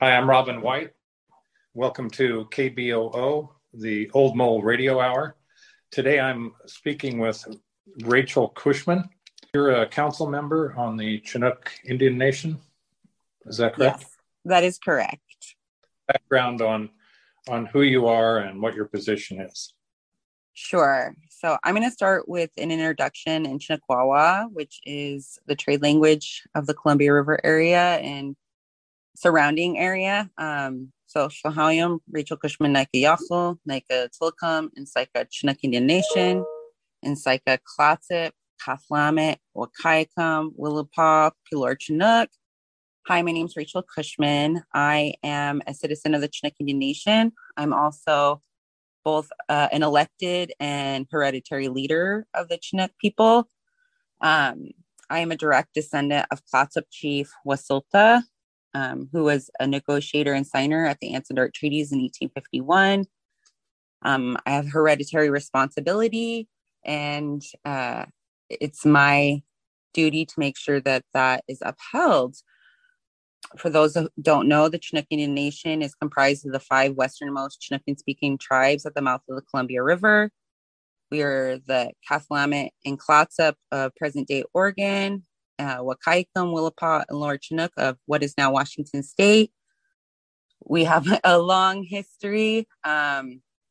Hi, I'm Robin White. Welcome to KBOO, the Old Mole Radio Hour. Today I'm speaking with Rachel Cushman. You're a council member on the Chinook Indian Nation. Is that correct? Yes, that is correct. Background on who you are and what your position is. Sure. So I'm going to start with an introduction in Chinakwawa, which is the trade language of the Columbia River area and surrounding area. So Shahayam, Rachel Cushman, Nika Yafu, Nika Tilcum, and Saika Chinook Indian Nation, and Saika Klatsip, Kathlamet, Wakaikam, Willapa, Pilor Chinook. Hi, my name is Rachel Cushman. I am a citizen of the Chinook Indian Nation. I'm also both an elected and hereditary leader of the Chinook people. I am a direct descendant of Clatsop Chief Wasilta, who was a negotiator and signer at the Anson-Dart Treaties in 1851. I have hereditary responsibility, and it's my duty to make sure that that is upheld. For those who don't know, the Chinook Indian Nation is comprised of the 5 westernmost Chinookan-speaking tribes at the mouth of the Columbia River. We are the Kathlamet and Clatsop of present-day Oregon, Wakaikam, Willapa, and Lower Chinook of what is now Washington State. We have a long history at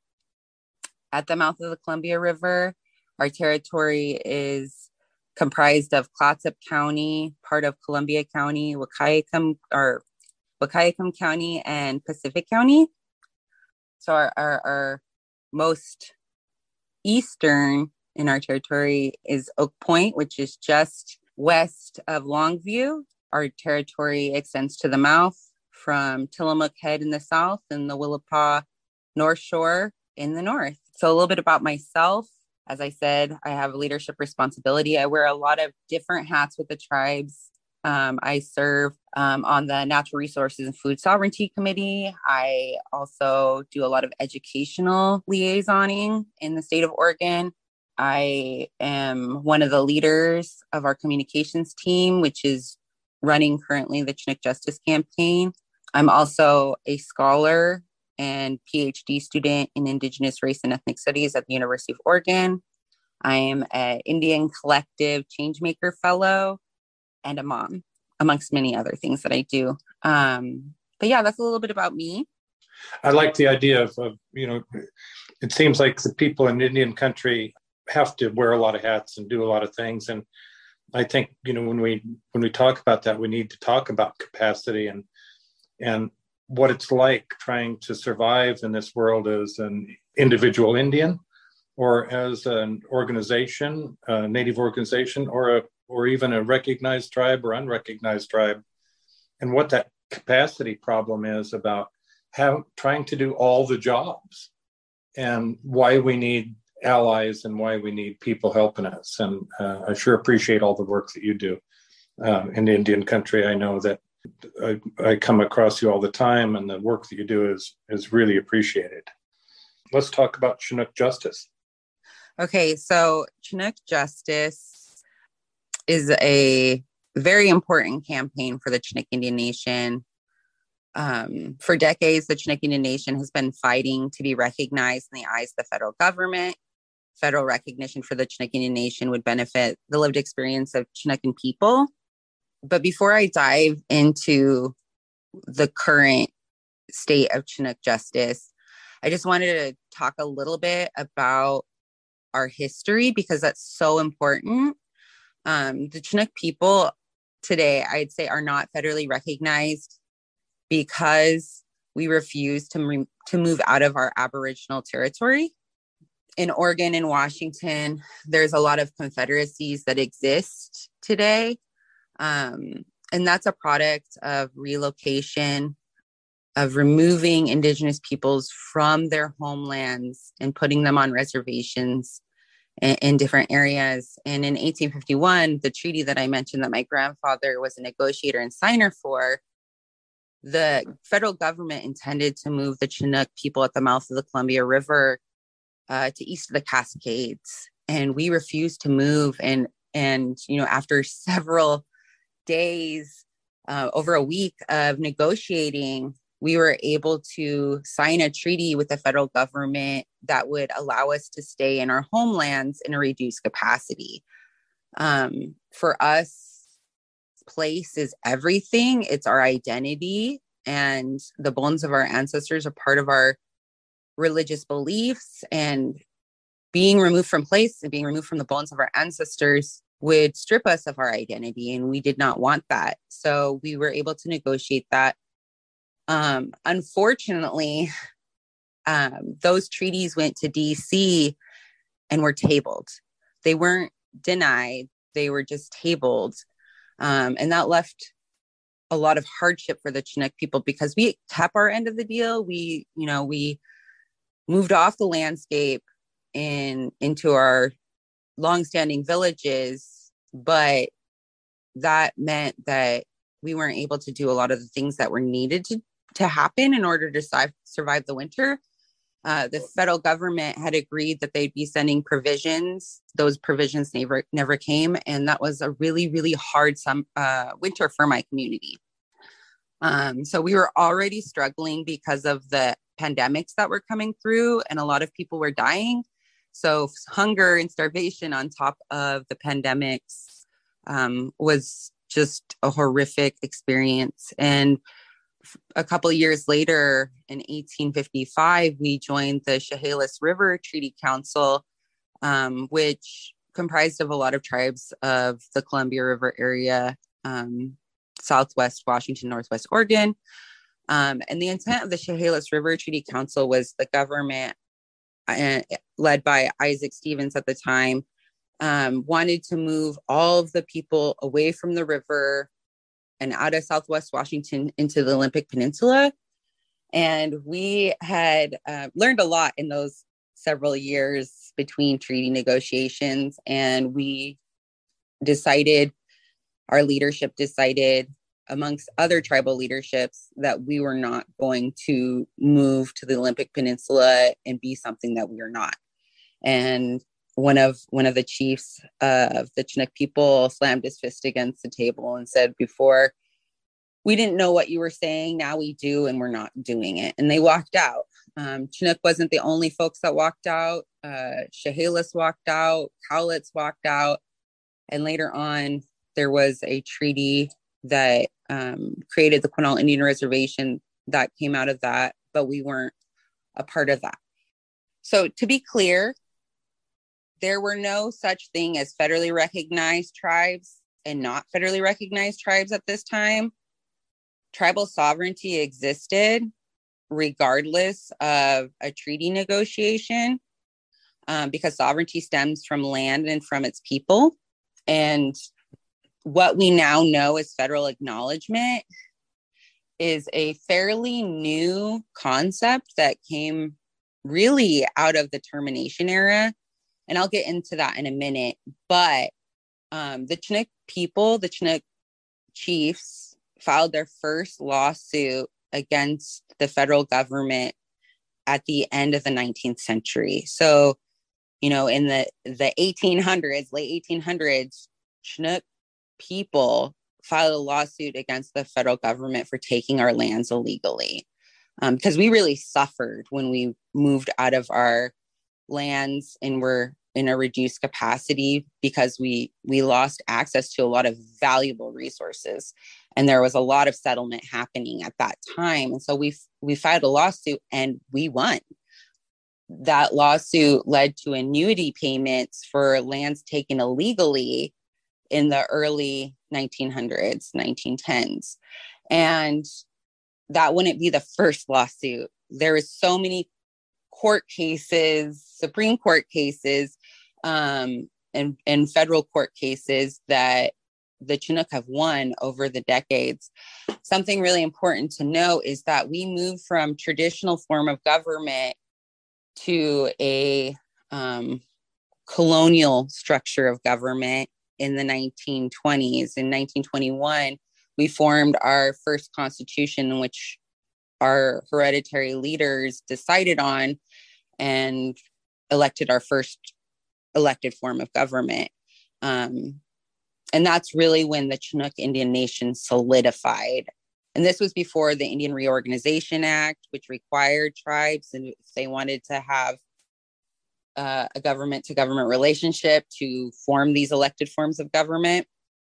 the mouth of the Columbia River. Our territory is comprised of Clatsop County, part of Columbia County, Wakaikam County, and Pacific County. So our most eastern in our territory is Oak Point, which is just west of Longview. Our territory extends to the mouth from Tillamook Head in the south and the Willapa North Shore in the north. So a little bit about myself. As I said, I have a leadership responsibility. I wear a lot of different hats with the tribes. I serve on the Natural Resources and Food Sovereignty Committee. I also do a lot of educational liaisoning in the state of Oregon. I am one of the leaders of our communications team, which is running currently the Chinook Justice Campaign. I'm also a scholar and PhD student in Indigenous Race and Ethnic Studies at the University of Oregon. I am an Indian Collective Changemaker Fellow and a mom, amongst many other things that I do. But yeah, that's a little bit about me. I like the idea of it seems like the people in Indian country have to wear a lot of hats and do a lot of things. And I think, when we talk about that, we need to talk about capacity and what it's like trying to survive in this world as an individual Indian or as an organization, a native organization, or even a recognized tribe or unrecognized tribe, and what that capacity problem is about trying to do all the jobs and why we need allies and why we need people helping us. And I sure appreciate all the work that you do in Indian country. I know that I come across you all the time, and the work that you do is really appreciated. Let's talk about Chinook Justice. Okay, so Chinook Justice is a very important campaign for the Chinook Indian Nation. For decades, the Chinook Indian Nation has been fighting to be recognized in the eyes of the federal government. Federal recognition for the Chinook Indian Nation would benefit the lived experience of Chinookan people. But before I dive into the current state of Chinook Justice, I just wanted to talk a little bit about our history because that's so important. The Chinook people today, I'd say, are not federally recognized because we refuse to move out of our Aboriginal territory. In Oregon and Washington, there's a lot of confederacies that exist today. And that's a product of relocation, of removing Indigenous peoples from their homelands and putting them on reservations in different areas. And in 1851, the treaty that I mentioned that my grandfather was a negotiator and signer for, the federal government intended to move the Chinook people at the mouth of the Columbia River to east of the Cascades. And we refused to move. And after several days, over a week of negotiating, we were able to sign a treaty with the federal government that would allow us to stay in our homelands in a reduced capacity. For us, place is everything. It's our identity, and the bones of our ancestors are part of our religious beliefs, and being removed from place and being removed from the bones of our ancestors would strip us of our identity, and we did not want that. So we were able to negotiate that. Unfortunately, those treaties went to DC and were tabled. They weren't denied, they were just tabled. And that left a lot of hardship for the Chinook people because we kept our end of the deal. We moved off the landscape into our longstanding villages, but that meant that we weren't able to do a lot of the things that were needed to happen in order to survive the winter. The federal government had agreed that they'd be sending provisions. Those provisions never came, and that was a really, really hard winter for my community. So we were already struggling because of the pandemics that were coming through, and a lot of people were dying. So hunger and starvation on top of the pandemics was just a horrific experience. And a couple of years later, in 1855, we joined the Chehalis River Treaty Council, which comprised of a lot of tribes of the Columbia River area, Southwest Washington, Northwest Oregon. And the intent of the Chehalis River Treaty Council was the government, led by Isaac Stevens at the time, wanted to move all of the people away from the river and out of Southwest Washington into the Olympic Peninsula. And we had learned a lot in those several years between treaty negotiations. And our leadership decided, amongst other tribal leaderships, that we were not going to move to the Olympic Peninsula and be something that we are not. And one of the chiefs of the Chinook people slammed his fist against the table and said, "Before, we didn't know what you were saying. Now we do, and we're not doing it." And they walked out. Chinook wasn't the only folks that walked out. Chehalis walked out. Cowlitz walked out. And later on, there was a treaty that created the Quinault Indian Reservation that came out of that, but we weren't a part of that. So to be clear, there were no such thing as federally recognized tribes and not federally recognized tribes at this time. Tribal sovereignty existed regardless of a treaty negotiation, because sovereignty stems from land and from its people. And what we now know as federal acknowledgement is a fairly new concept that came really out of the termination era. And I'll get into that in a minute. But the Chinook people, the Chinook chiefs, filed their first lawsuit against the federal government at the end of the 19th century. So, in the 1800s, late 1800s, Chinook people filed a lawsuit against the federal government for taking our lands illegally, because we really suffered when we moved out of our lands and were in a reduced capacity, because we lost access to a lot of valuable resources, and there was a lot of settlement happening at that time. And so we filed a lawsuit and we won. That lawsuit led to annuity payments for lands taken illegally in the early 1900s, 1910s. And that wouldn't be the first lawsuit. There was so many court cases, Supreme Court cases, and federal court cases that the Chinook have won over the decades. Something really important to know is that we moved from traditional form of government to a colonial structure of government in the 1920s. In 1921, we formed our first constitution, in which our hereditary leaders decided on and elected our first elected form of government. And that's really when the Chinook Indian Nation solidified And this was before the Indian Reorganization Act, which required tribes, and if they wanted to have a government to government relationship, to form these elected forms of government.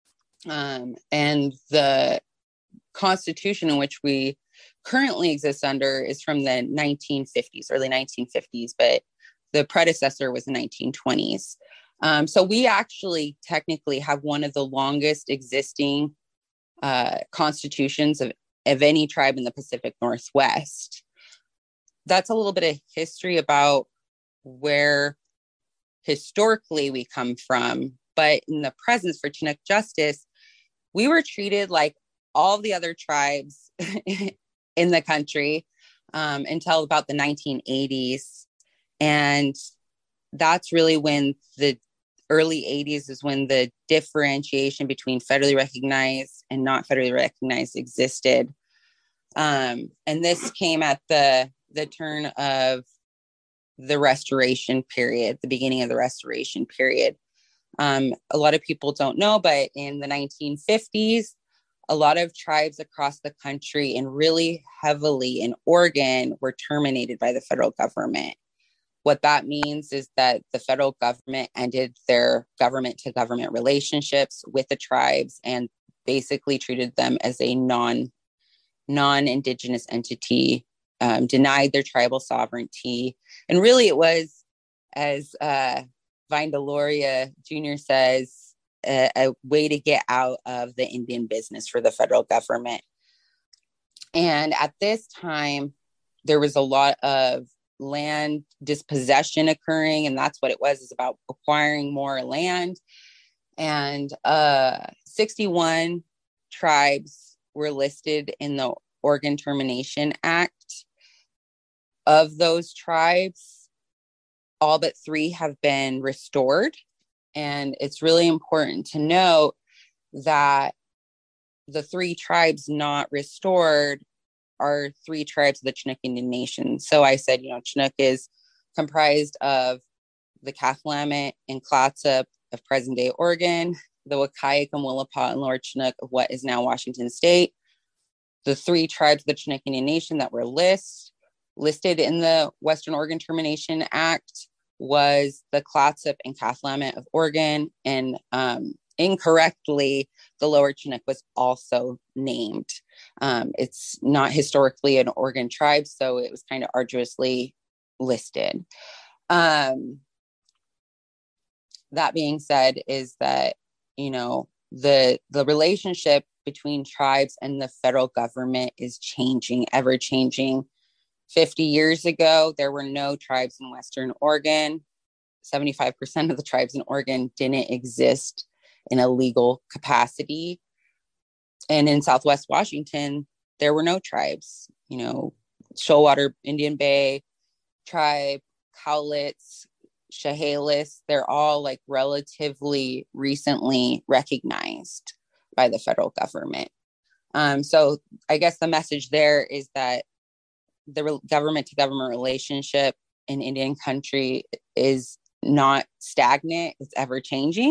And the Constitution in which we currently exist under is from the 1950s, early 1950s, but the predecessor was the 1920s. So we actually technically have one of the longest existing constitutions of any tribe in the Pacific Northwest. That's a little bit of history about where historically we come from. But in the presence for Chinook justice, we were treated like all the other tribes in the country until about the 1980s. And that's really when the early 80s is when the differentiation between federally recognized and not federally recognized existed. And this came at the turn of the Restoration period, the beginning of the Restoration period. A lot of people don't know, but in the 1950s, a lot of tribes across the country and really heavily in Oregon were terminated by the federal government. What that means is that the federal government ended their government to government relationships with the tribes and basically treated them as a non-Indigenous entity, denied their tribal sovereignty. And really it was, as Vine Deloria Jr. says, a way to get out of the Indian business for the federal government. And at this time, there was a lot of land dispossession occurring, and that's what it was, is about acquiring more land. And 61 tribes were listed in the Oregon Termination Act. Of those tribes, all but 3 have been restored. And it's really important to note that the 3 tribes not restored are 3 tribes of the Chinook Indian Nation. So I said, Chinook is comprised of the Kathlamet and Clatsop of present-day Oregon, the Wakayak and Willapa and Lower Chinook of what is now Washington State. The 3 tribes of the Chinook Indian Nation that were listed in the Western Oregon Termination Act was the Clatsop and Kathlamet of Oregon, and incorrectly, the Lower Chinook was also named. It's not historically an Oregon tribe, so it was kind of arduously listed. That being said, is that, the relationship between tribes and the federal government is changing, ever changing. 50 years ago, there were no tribes in Western Oregon. 75% of the tribes in Oregon didn't exist in a legal capacity. And in Southwest Washington, there were no tribes. Shoalwater Indian Bay tribe, Cowlitz, Chehalis, they're all like relatively recently recognized by the federal government. So I guess the message there is that the government to government relationship in Indian country is not stagnant, it's ever changing.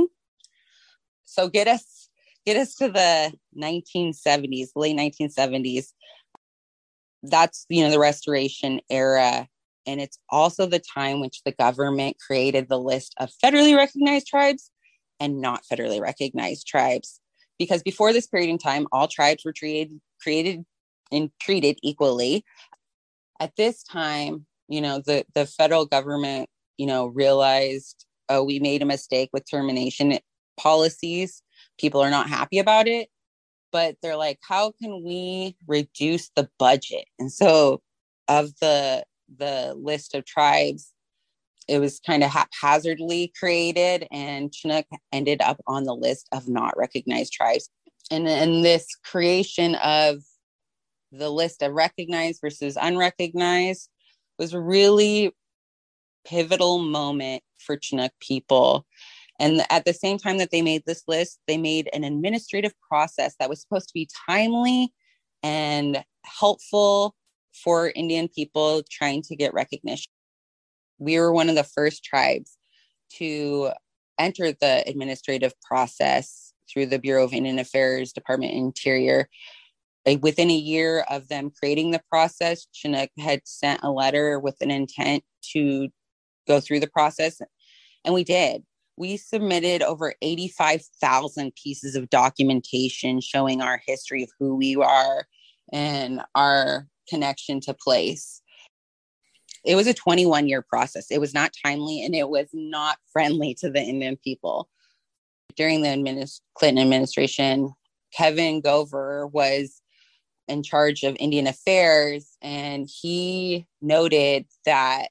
So get us to the 1970s, late 1970s. That's, the Restoration era. And it's also the time which the government created the list of federally recognized tribes and not federally recognized tribes. Because before this period in time, all tribes were treated equally. At this time, the federal government, realized, oh, we made a mistake with termination policies. People are not happy about it, but they're like, how can we reduce the budget? And so of the list of tribes, it was kind of haphazardly created, and Chinook ended up on the list of not recognized tribes. And this creation of the list of recognized versus unrecognized was a really pivotal moment for Chinook people. And at the same time that they made this list, they made an administrative process that was supposed to be timely and helpful for Indian people trying to get recognition. We were one of the first tribes to enter the administrative process through the Bureau of Indian Affairs, Department of Interior. Within a year of them creating the process, Chinook had sent a letter with an intent to go through the process. And we did. We submitted over 85,000 pieces of documentation showing our history of who we are and our connection to place. It was a 21-year process. It was not timely, and it was not friendly to the Indian people. During the Clinton administration, Kevin Gover was in charge of Indian affairs, and he noted that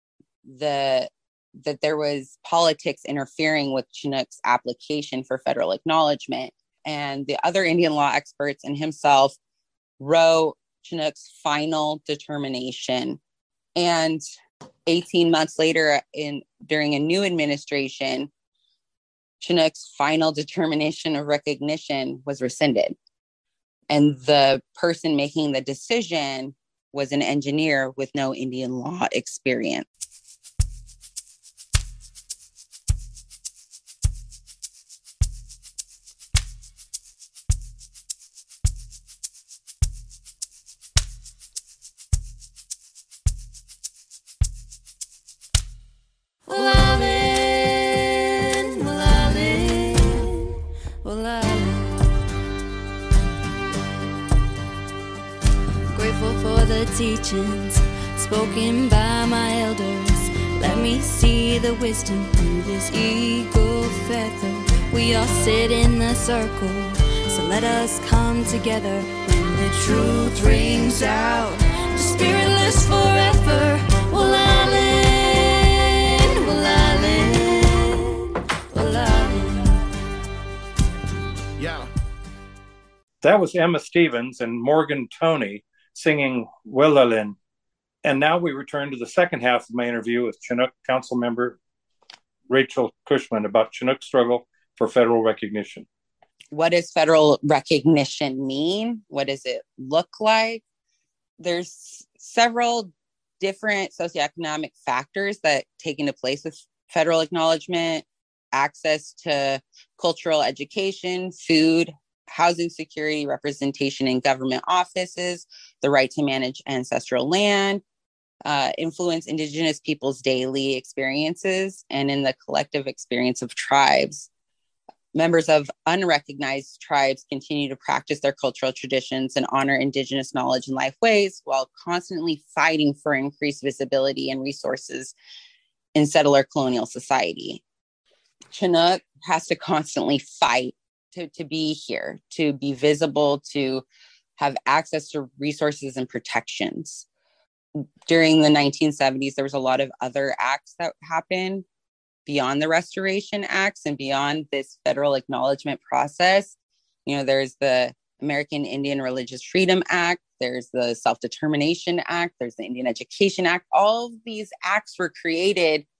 that there was politics interfering with Chinook's application for federal acknowledgement. And the other Indian law experts and himself wrote Chinook's final determination. And 18 months later, during a new administration, Chinook's final determination of recognition was rescinded. And the person making the decision was an engineer with no Indian law experience. Teachings spoken by my elders, let me see the wisdom through this eagle feather. We all sit in a circle, so let us come together when the truth rings out. Spiritless forever, will I live, will I live, will I live. Yeah. That was Emma Stevens and Morgan Toney singing Willalin. And now we return to the second half of my interview with Chinook Council member Rachel Cushman about Chinook's struggle for federal recognition. What does federal recognition mean? What does it look like? There's several different socioeconomic factors that take into place with federal acknowledgement: access to cultural education, food, housing security, representation in government offices, the right to manage ancestral land, influence Indigenous people's daily experiences, and in the collective experience of tribes. Members of unrecognized tribes continue to practice their cultural traditions and honor Indigenous knowledge and life ways while constantly fighting for increased visibility and resources in settler colonial society. Chinook has to constantly fight to be here, to be visible, to have access to resources and protections. During the 1970s, there was a lot of other acts that happened beyond the Restoration Acts and beyond this federal acknowledgement process. You know, there's the American Indian Religious Freedom Act, there's the Self-Determination Act, there's the Indian Education Act. All of these acts were created to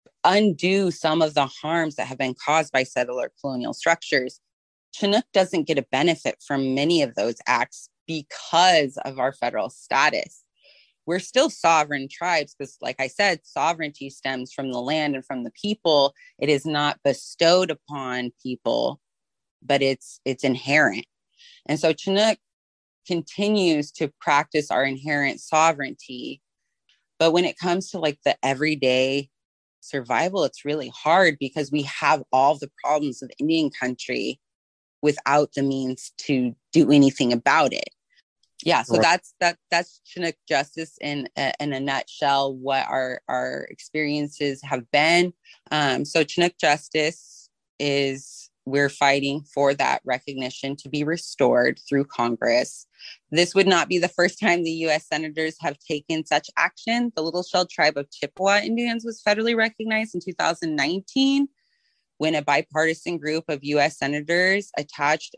undo some of the harms that have been caused by settler colonial structures. Chinook doesn't get a benefit from many of those acts because of our federal status. We're still sovereign tribes because, like I said, sovereignty stems from the land and from the people. It is not bestowed upon people, but it's inherent. And so Chinook continues to practice our inherent sovereignty. But when it comes to like the everyday survival, it's really hard because we have all the problems of Indian country without the means to do anything about it. Yeah, so right. that's Chinook justice in a nutshell, what our experiences have been. So Chinook justice is, we're fighting for that recognition to be restored through Congress. This would not be the first time the U.S. senators have taken such action. The Little Shell tribe of Chippewa Indians was federally recognized in 2019 when a bipartisan group of U.S. senators attached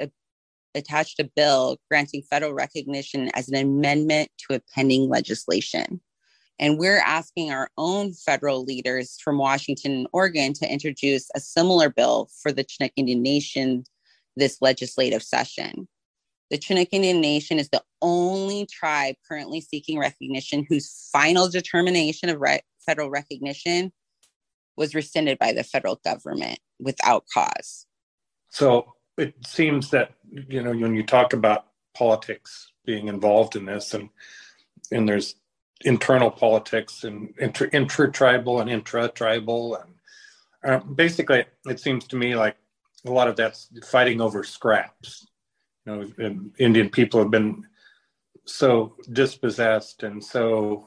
a bill granting federal recognition as an amendment to a pending legislation. And we're asking our own federal leaders from Washington and Oregon to introduce a similar bill for the Chinook Indian Nation this legislative session. The Chinook Indian Nation is the only tribe currently seeking recognition whose final determination of federal recognition was rescinded by the federal government without cause. So it seems that, you know, when you talk about politics being involved in this, and there's internal politics and intra-tribal and intra-tribal, and basically it seems to me like a lot of that's fighting over scraps. Indian people have been so dispossessed and so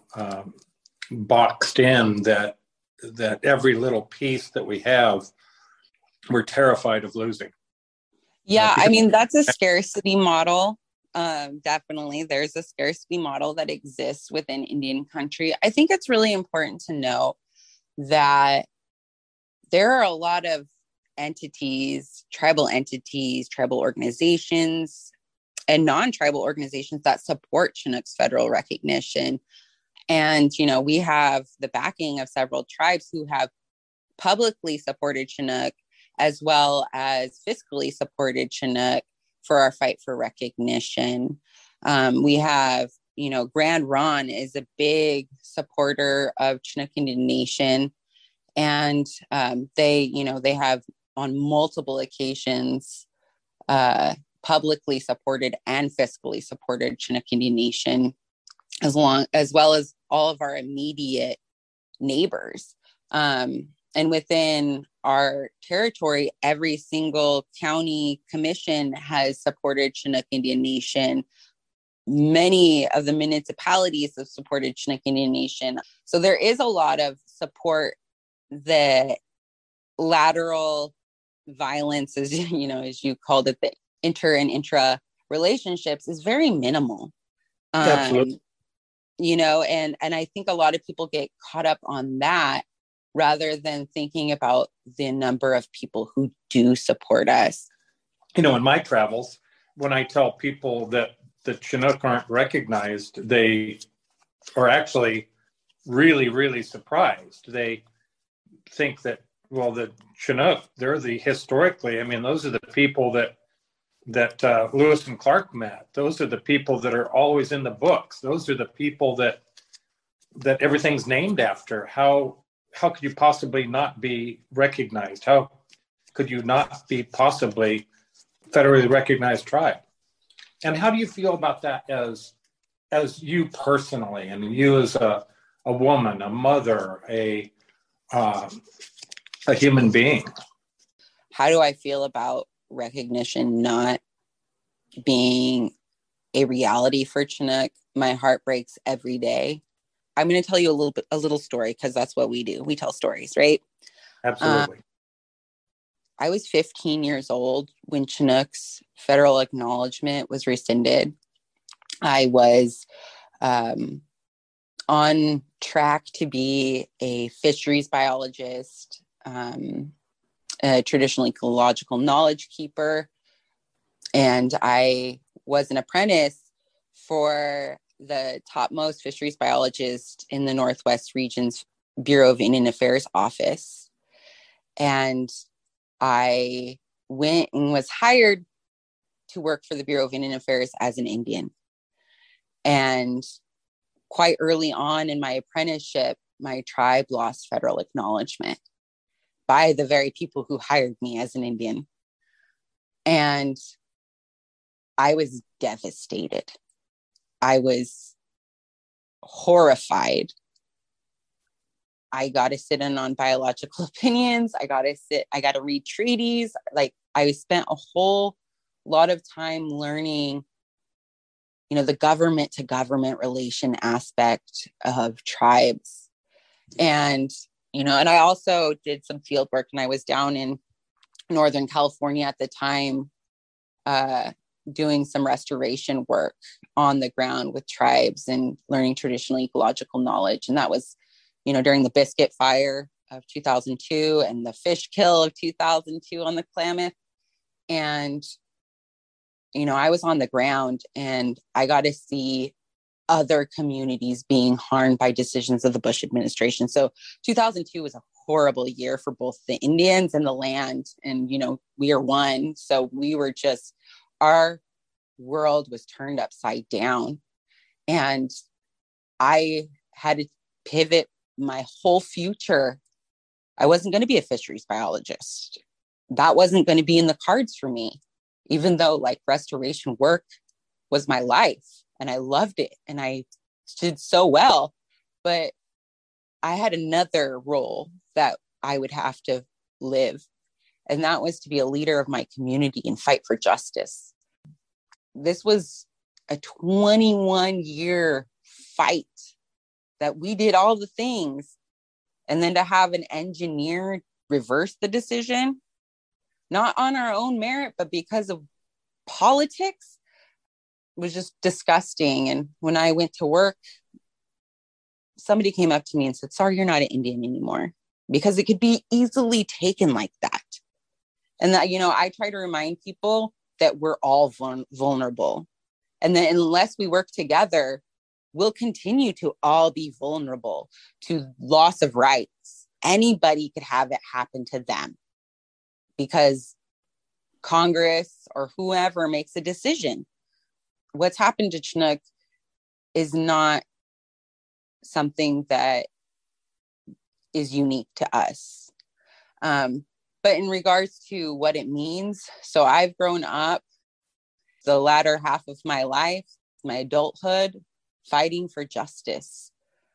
boxed in that every little piece that we have, we're terrified of losing. Yeah, I mean, that's a scarcity model. Definitely, there's a scarcity model that exists within Indian country. I think it's really important to know that there are a lot of entities, tribal organizations, and non-tribal organizations that support Chinook's federal recognition. And, we have the backing of several tribes who have publicly supported Chinook, as well as fiscally supported Chinook for our fight for recognition. We have, Grand Ron is a big supporter of Chinook Indian Nation. And they have on multiple occasions publicly supported and fiscally supported Chinook Indian Nation, as well as all of our immediate neighbors. And within our territory, every single county commission has supported Chinook Indian Nation. Many of the municipalities have supported Chinook Indian Nation. So there is a lot of support. The lateral violence, as you called it, the inter and intra relationships, is very minimal. Absolutely. And I think a lot of people get caught up on that rather than thinking about the number of people who do support us. In my travels, when I tell people that the Chinook aren't recognized, they are actually really, really surprised. They think that, well, the Chinook, they're historically, those are the people that Lewis and Clark met. Those are the people that are always in the books. Those are the people that everything's named after. How could you possibly not be recognized? How could you not be possibly federally recognized tribe? And how do you feel about that as you personally, and you as a woman, a mother, a human being? How do I feel about recognition not being a reality for Chinook? My heart breaks every day. I'm going to tell you a little story, because that's what we do. We tell stories, right? Absolutely. I was 15 years old when Chinook's federal acknowledgement was rescinded. I was on track to be a fisheries biologist, a traditional ecological knowledge keeper, and I was an apprentice for the topmost fisheries biologist in the Northwest Region's Bureau of Indian Affairs office. And I went and was hired to work for the Bureau of Indian Affairs as an Indian. And quite early on in my apprenticeship, my tribe lost federal acknowledgement by the very people who hired me as an Indian. And I was devastated. I was horrified. I got to sit in on biological opinions. I got to read treaties. Like, I spent a whole lot of time learning, the government to government relation aspect of tribes. And, and I also did some field work, and I was down in Northern California at the time, doing some restoration work on the ground with tribes and learning traditional ecological knowledge. And that was, during the Biscuit Fire of 2002 and the fish kill of 2002 on the Klamath. And, I was on the ground, and I got to see other communities being harmed by decisions of the Bush administration. So 2002 was a horrible year for both the Indians and the land. And, we are one. So we were just, our world was turned upside down. And I had to pivot my whole future. I wasn't going to be a fisheries biologist. That wasn't going to be in the cards for me, even though restoration work was my life, and I loved it, and I did so well. But I had another role that I would have to live, and that was to be a leader of my community and fight for justice. This was a 21-year fight that we did all the things. And then to have an engineer reverse the decision, not on our own merit, but because of politics, was just disgusting. And when I went to work, somebody came up to me and said, "Sorry, you're not an Indian anymore," because it could be easily taken like that. And that, I try to remind people that we're all vulnerable. And that unless we work together, we'll continue to all be vulnerable to loss of rights. Anybody could have it happen to them because Congress or whoever makes a decision. What's happened to Chinook is not something that is unique to us. But in regards to what it means, so I've grown up the latter half of my life, my adulthood, fighting for justice.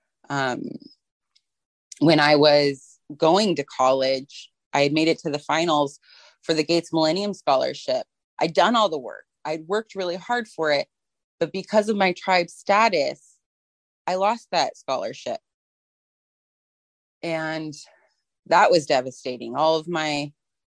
When I was going to college, I had made it to the finals for the Gates Millennium Scholarship. I'd done all the work. I'd worked really hard for it, but because of my tribe status, I lost that scholarship. And that was devastating. All of my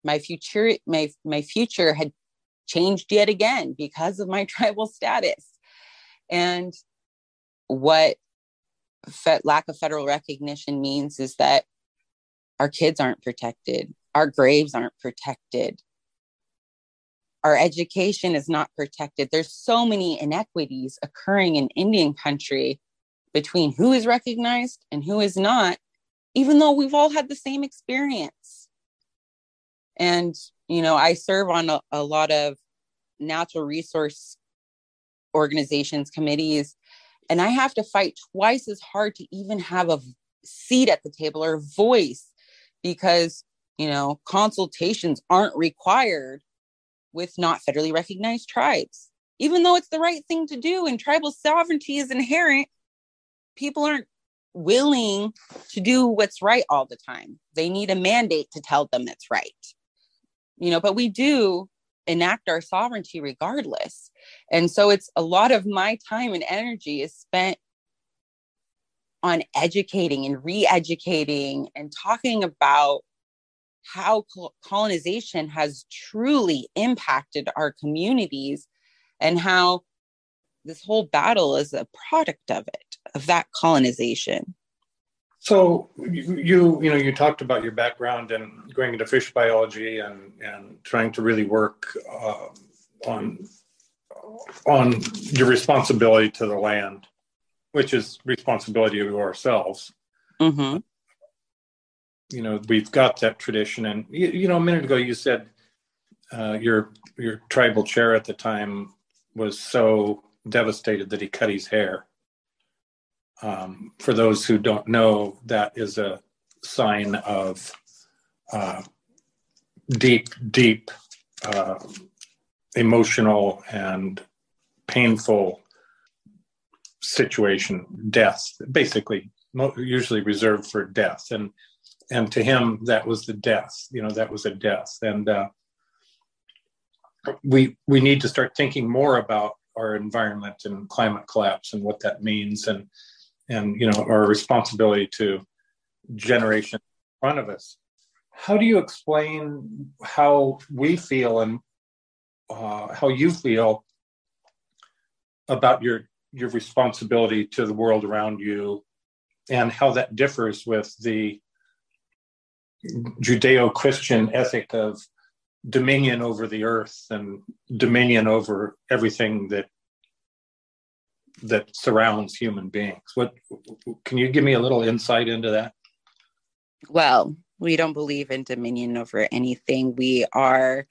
future had changed yet again because of my tribal status. And what lack of federal recognition means is that our kids aren't protected. Our graves aren't protected. Our education is not protected. There's so many inequities occurring in Indian country between who is recognized and who is not, even though we've all had the same experience. And, I serve on a lot of natural resource organizations, committees, and I have to fight twice as hard to even have a seat at the table or a voice because, consultations aren't required with not federally recognized tribes. Even though it's the right thing to do and tribal sovereignty is inherent, people aren't willing to do what's right all the time. They need a mandate to tell them it's right. But we do enact our sovereignty regardless. And so it's a lot of my time and energy is spent on educating and re-educating and talking about how colonization has truly impacted our communities and how this whole battle is a product of it, of that colonization. So you talked about your background and going into fish biology and trying to really work on your responsibility to the land, which is responsibility of ourselves. Mm-hmm. We've got that tradition, and a minute ago you said your tribal chair at the time was so devastated that he cut his hair. For those who don't know, that is a sign of deep emotional and painful situation, death, basically, usually reserved for death. And to him, that was the death, that was a death. And we need to start thinking more about our environment and climate collapse and what that means and our responsibility to generations in front of us. How do you explain how we feel and how you feel about your responsibility to the world around you and how that differs with the Judeo-Christian ethic of dominion over the earth and dominion over everything that surrounds human beings? What can you give me a little insight into that? Well, we don't believe in dominion over anything. We are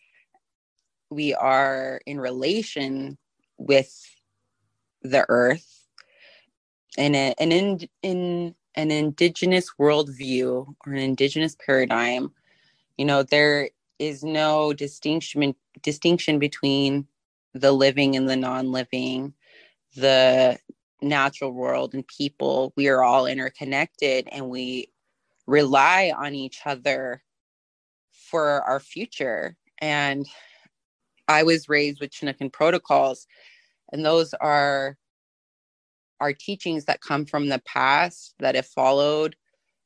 in relation with the earth in an indigenous worldview or an indigenous paradigm. There is no distinction between the living and the non-living, the natural world and people. We are all interconnected, and we rely on each other for our future. And I was raised with Chinookan protocols, and those are teachings that come from the past that, if followed,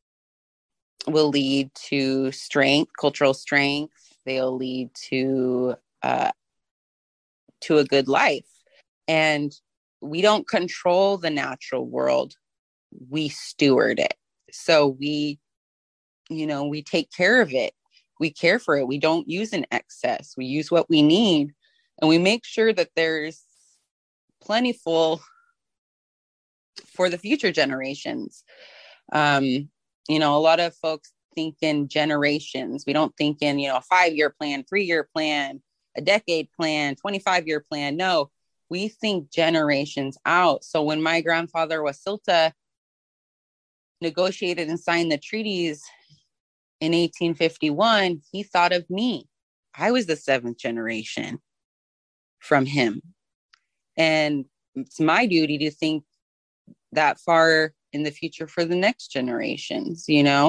will lead to strength, cultural strength. They'll lead to a good life. And we don't control the natural world. We steward it. So we take care of it. We care for it. We don't use in excess. We use what we need, and we make sure that there's plentiful for the future generations. A lot of folks think in generations. We don't think in, a 5-year plan, 3-year plan, a decade plan, 25-year plan. No, we think generations out. So when my grandfather Wasilta negotiated and signed the treaties in 1851, he thought of me. I was the 7th generation from him. And it's my duty to think that far in the future for the next generations.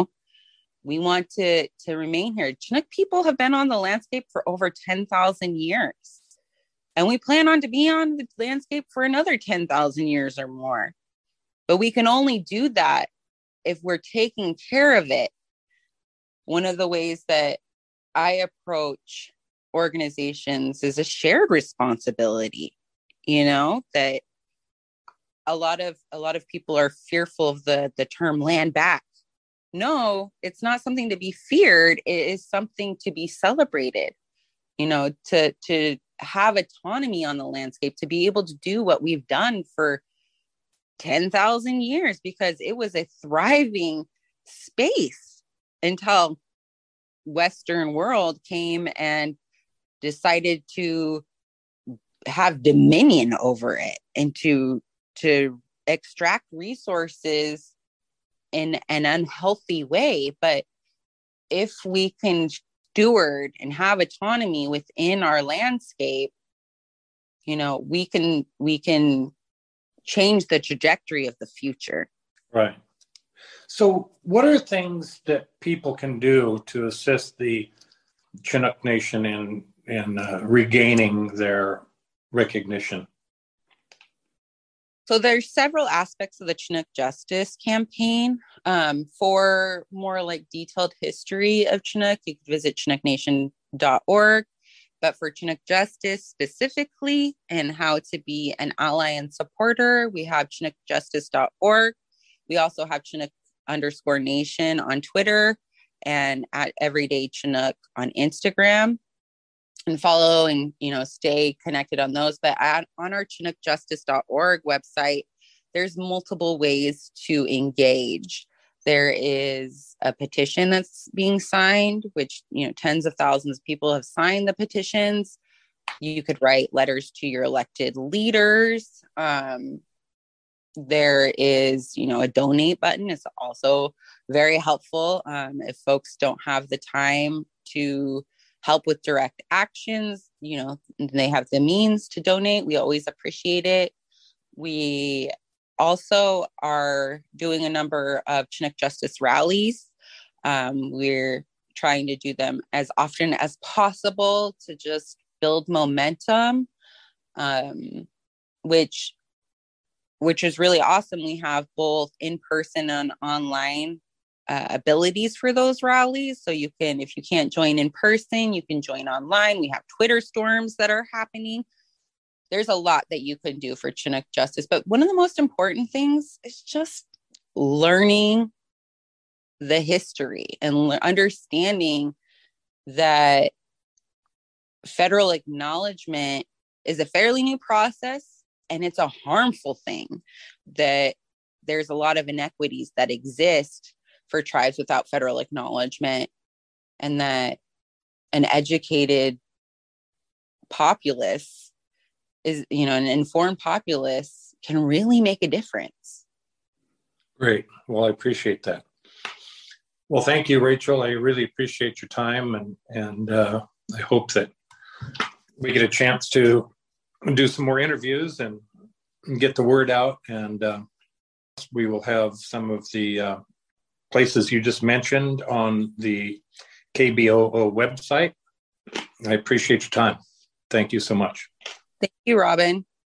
We want to remain here. Chinook people have been on the landscape for over 10,000 years. And we plan on to be on the landscape for another 10,000 years or more. But we can only do that if we're taking care of it. One of the ways that I approach organizations is a shared responsibility, that a lot of people are fearful of the term land back. No, it's not something to be feared. It is something to be celebrated, to have autonomy on the landscape, to be able to do what we've done for 10,000 years, because it was a thriving space until Western world came and decided to have dominion over it and to extract resources in an unhealthy way. But if we can steward and have autonomy within our landscape, we can change the trajectory of the future. Right. So what are things that people can do to assist the Chinook Nation in regaining their recognition? So there's several aspects of the Chinook Justice campaign. For more like detailed history of Chinook, you can visit chinooknation.org. But for Chinook Justice specifically and how to be an ally and supporter, we have chinookjustice.org. We also have Chinook_Nation on Twitter and at Everyday Chinook on Instagram. And follow and, stay connected on those. But on our chinookjustice.org website, there's multiple ways to engage. There is a petition that's being signed, which, tens of thousands of people have signed the petitions. You could write letters to your elected leaders. There is, a donate button. It's also very helpful if folks don't have the time to help with direct actions. They have the means to donate. We always appreciate it. We also are doing a number of Chinook Justice rallies. We're trying to do them as often as possible to just build momentum, which is really awesome. We have both in-person and online abilities for those rallies. So you can, if you can't join in person, you can join online. We have Twitter storms that are happening. There's a lot that you can do for Chinook Justice. But one of the most important things is just learning the history and understanding that federal acknowledgement is a fairly new process, and it's a harmful thing, that there's a lot of inequities that exist for tribes without federal acknowledgement, and that an educated populace is, an informed populace can really make a difference. Great. Well, I appreciate that. Well, thank you, Rachel. I really appreciate your time, and I hope that we get a chance to do some more interviews and get the word out. And we will have some of the places you just mentioned on the KBOO website. I appreciate your time. Thank you so much. Thank you, Robin.